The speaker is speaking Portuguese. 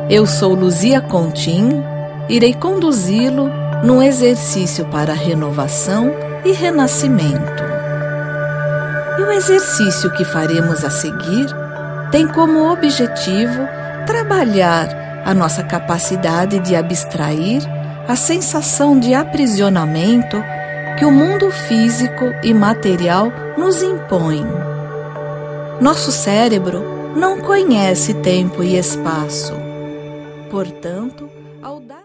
Eu sou Luzia Contim, irei conduzi-lo num exercício para renovação e renascimento. E o exercício que faremos a seguir tem como objetivo trabalhar a nossa capacidade de abstrair a sensação de aprisionamento que o mundo físico e material nos impõe. Nosso cérebro não conhece tempo e espaço. Portanto, ao dar